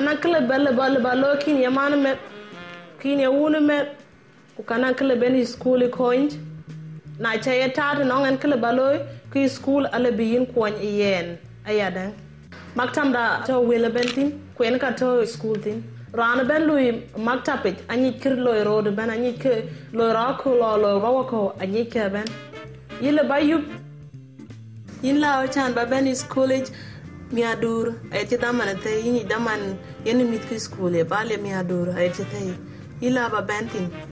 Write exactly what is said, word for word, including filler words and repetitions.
ana kle belle balle ballo kin yamana met kin ya wuna met ku kana kle ben school coin na chaye tat no ngan kle ballo ki school ala biyin kwon yen ayadan maktam da to wele bentin kwen ka to school tin rana ben lui maktapet anyi kir loy road ben anyi ke loy ra ko lo lo ro ko anyi ke ben yile bayub yin la o chan ba ben is college mi adur ay ti damana te yin daman yen mit ki school e bale mi adur ay ti te ila ba bentin